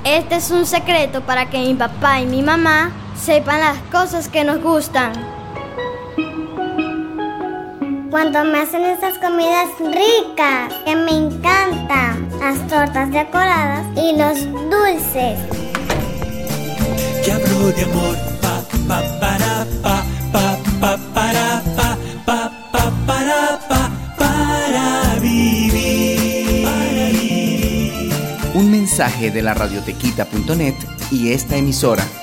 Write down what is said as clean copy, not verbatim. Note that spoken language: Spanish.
Este es un secreto para que mi papá y mi mamá sepan las cosas que nos gustan. Cuando me hacen estas comidas ricas, que me encantan, las tortas decoradas y los dulces. Que hablo de amor, pa, pa, para, pa, pa, pa, para, pa, pa, pa, para vivir. Un mensaje de la radiotequita.net y esta emisora.